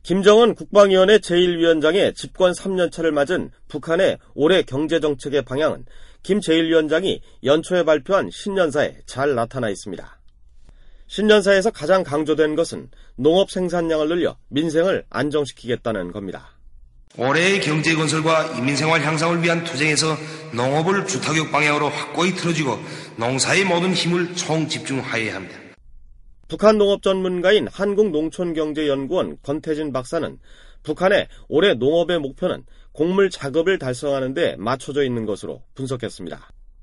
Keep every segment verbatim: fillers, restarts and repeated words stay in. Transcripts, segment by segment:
김정은 국방위원회 제일 위원장의 집권 삼 년 차를 맞은 북한의 올해 경제정책의 방향은 김 제일 위원장이 연초에 발표한 신년사에 잘 나타나 있습니다. 신년사에서 가장 강조된 것은 농업 생산량을 늘려 민생을 안정시키겠다는 겁니다. 올해의 경제건설과 인민생활 향상을 위한 투쟁에서 농업을 주타격 방향으로 확고히 틀어지고 농사의 모든 힘을 총집중하여야 합니다. 북한 농업 전문가인 한국농촌경제연구원 권태진 박사는 북한의 올해 농업의 목표는 곡물 작업을 달성하는 데 맞춰져 있는 것으로 분석했습니다.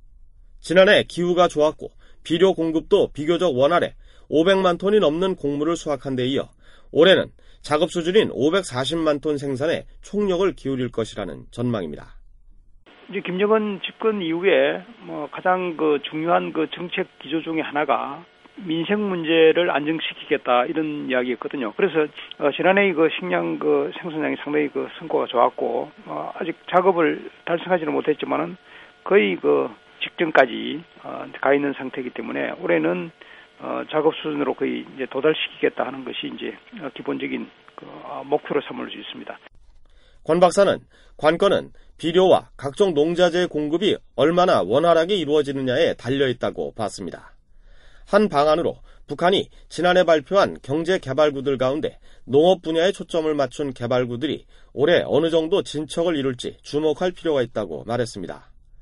지난해 기후가 좋았고 비료 공급도 비교적 원활해 오백만 톤이 넘는 곡물을 수확한 데 이어 올해는 작업 수준인 오백사십만 톤 생산에 총력을 기울일 것이라는 전망입니다. 이제 김정은 집권 이후에 뭐 가장 그 중요한 그 정책 기조 중에 하나가 민생 문제를 안정시키겠다 이런 이야기였거든요. 그래서 어, 지난해 그 식량 그 생산량이 상당히 그 성과가 좋았고 어, 아직 작업을 달성하지는 못했지만은 거의 그 직전까지 어, 가 있는 상태이기 때문에 올해는 어, 작업 수준으로 거의 이제 도달시키겠다 하는 것이 이제 어, 기본적인 그 어, 목표로 삼을 수 있습니다. 권 박사는 관건은 비료와 각종 농자재의 공급이 얼마나 원활하게 이루어지느냐에 달려 있다고 봤습니다. 한 방안으로 북한이 지난해 발표한 경제개발구들 가운데 농업 분야에 초점을 맞춘 개발구들이 올해 어느 정도 진척을 이룰지 주목할 필요가 있다고 말했습니다.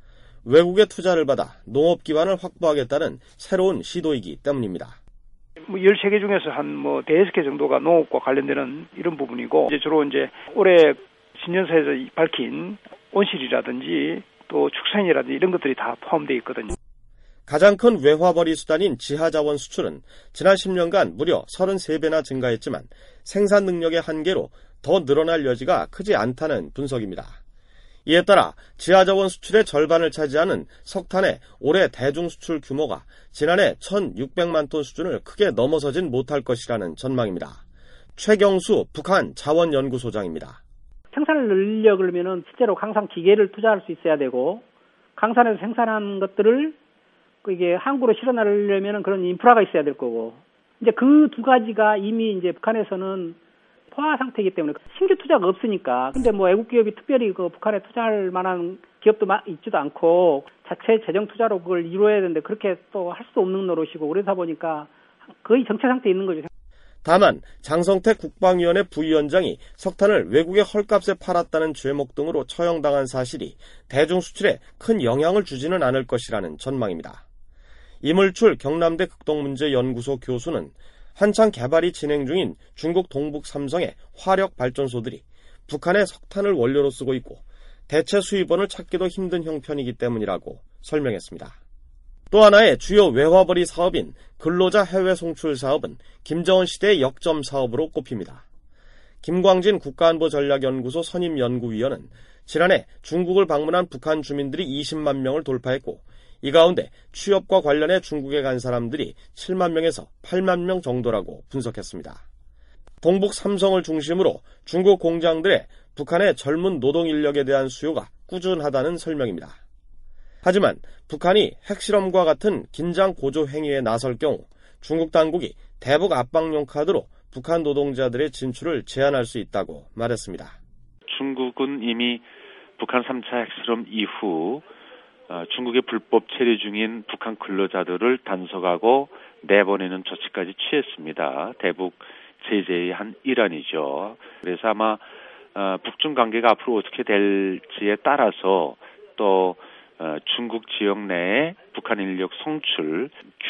외국의 투자를 받아 농업 기반을 확보하겠다는 새로운 시도이기 때문입니다. 뭐 열세 개 중에서 한 뭐 대여섯 개 정도가 농업과 관련되는 이런 부분이고 이제 주로 이제 올해 신년사에서 밝힌 온실이라든지 또 축산이라든지 이런 것들이 다 포함되어 있거든요. 가장 큰 외화벌이 수단인 지하자원 수출은 지난 십 년간 무려 삼십삼 배나 증가했지만 생산 능력의 한계로 더 늘어날 여지가 크지 않다는 분석입니다. 이에 따라 지하자원 수출의 절반을 차지하는 석탄의 올해 대중 수출 규모가 지난해 천육백만 톤 수준을 크게 넘어서진 못할 것이라는 전망입니다. 최경수 북한 자원연구소장입니다. 생산을 늘려 그러면은 실제로 항상 기계를 투자할 수 있어야 되고 강산에서 생산한 것들을 이게 항구로 실어 나르려면 그런 인프라가 있어야 될 거고 이제 그 두 가지가 이미 이제 북한에서는 포화 상태이기 때문에 신규 투자가 없으니까 근데 뭐 외국 기업이 특별히 그 북한에 투자할 만한 기업도 있지도 않고 자체 재정 투자로 그걸 이루어야 되는데 그렇게 또 할 수 없는 노릇이고 그러다 보니까 거의 정체 상태에 있는 거죠. 다만 장성택 국방위원회 부위원장이 석탄을 외국에 헐값에 팔았다는 죄목 등으로 처형당한 사실이 대중 수출에 큰 영향을 주지는 않을 것이라는 전망입니다. 이물출 경남대 극동문제연구소 교수는 한창 개발이 진행 중인 중국 동북 삼성의 화력 발전소들이 북한의 석탄을 원료로 쓰고 있고 대체 수입원을 찾기도 힘든 형편이기 때문이라고 설명했습니다. 또 하나의 주요 외화벌이 사업인 근로자 해외 송출 사업은 김정은 시대의 역점 사업으로 꼽힙니다. 김광진 국가안보전략연구소 선임연구위원은 지난해 중국을 방문한 북한 주민들이 이십만 명을 돌파했고 이 가운데 취업과 관련해 중국에 간 사람들이 칠만 명에서 팔만 명 정도라고 분석했습니다. 동북 삼성을 중심으로 중국 공장들의 북한의 젊은 노동 인력에 대한 수요가 꾸준하다는 설명입니다. 하지만 북한이 핵실험과 같은 긴장 고조 행위에 나설 경우 중국 당국이 대북 압박용 카드로 북한 노동자들의 진출을 제한할 수 있다고 말했습니다. 중국은 이미 북한 삼 차 핵실험 이후 중국의 불법 체류 중인 북한 근로자들을 단속하고 내보내는 조치까지 취했습니다. 대북 제재의 한 일환이죠. 그래서 아마 북중 관계가 앞으로 어떻게 될지에 따라서 또 중국 지역 내에 북한 인력 송출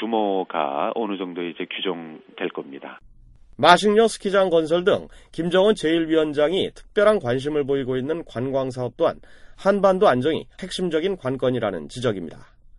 규모가 어느 정도 이제 규정될 겁니다. 마식령 스키장 건설 등 김정은 제일 위원장이 특별한 관심을 보이고 있는 관광사업 또한 한반도 안정이 핵심적인 관건이라는 지적입니다.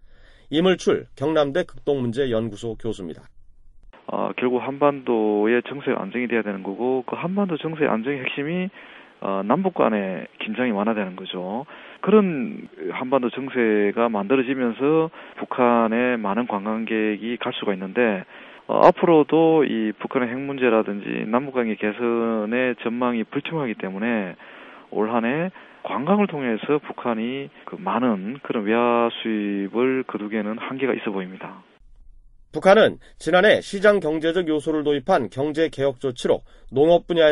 이물출 경남대 극동문제연구소 교수입니다. 어, 결국 한반도의 정세가 안정이 돼야 되는 거고 그 한반도 정세의 안정의 핵심이 어, 남북 간의 긴장이 완화되는 거죠. 그런 한반도 정세가 만들어지면서 북한에 많은 관광객이 갈 수가 있는데 어, 앞으로도 이 북한의 핵 문제라든지 남북관계 개선의 전망이 불투명하기 때문에 올 한 해 관광을 통해서 북한이 그 많은 그런 외화 수입을 거두기에는 한계가 있어 보입니다. 북한은 지난해 시장 경제적 요소를 도입한 경제 개혁 조치로 농업 분야에서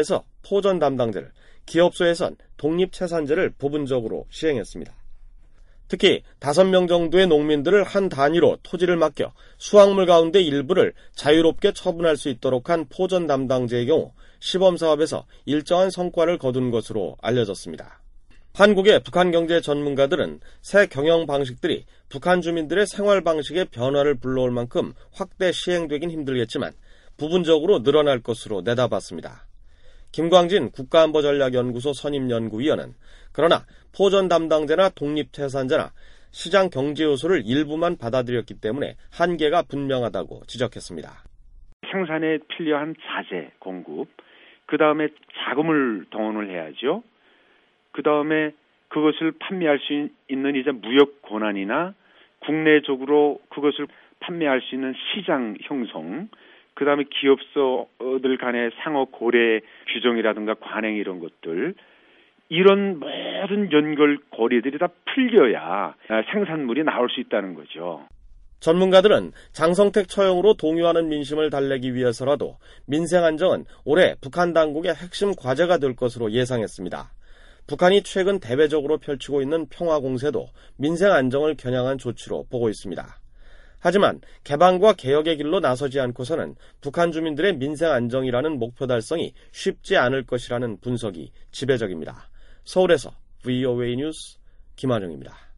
포전 담당제를, 기업소에선 독립채산제를 부분적으로 시행했습니다. 특히 다섯 명 정도의 농민들을 한 단위로 토지를 맡겨 수확물 가운데 일부를 자유롭게 처분할 수 있도록 한 포전 담당제의 경우 시범사업에서 일정한 성과를 거둔 것으로 알려졌습니다. 한국의 북한 경제 전문가들은 새 경영 방식들이 북한 주민들의 생활 방식의 변화를 불러올 만큼 확대 시행되긴 힘들겠지만 부분적으로 늘어날 것으로 내다봤습니다. 김광진 국가안보전략연구소 선임연구위원은 그러나 포전 담당제나 독립채산제나 시장 경제 요소를 일부만 받아들였기 때문에 한계가 분명하다고 지적했습니다. 생산에 필요한 자재 공급, 그 다음에 자금을 동원을 해야죠. 그 다음에 그것을 판매할 수 있는 이제 무역 권한이나 국내적으로 그것을 판매할 수 있는 시장 형성, 그 다음에 기업소들 간의 상호 거래 규정이라든가 관행 이런 것들, 이런 모든 연결고리들이 다 풀려야 생산물이 나올 수 있다는 거죠. 전문가들은 장성택 처형으로 동요하는 민심을 달래기 위해서라도 민생 안정은 올해 북한 당국의 핵심 과제가 될 것으로 예상했습니다. 북한이 최근 대외적으로 펼치고 있는 평화 공세도 민생 안정을 겨냥한 조치로 보고 있습니다. 하지만 개방과 개혁의 길로 나서지 않고서는 북한 주민들의 민생 안정이라는 목표 달성이 쉽지 않을 것이라는 분석이 지배적입니다. 서울에서 브이오에이 뉴스 김한영입니다.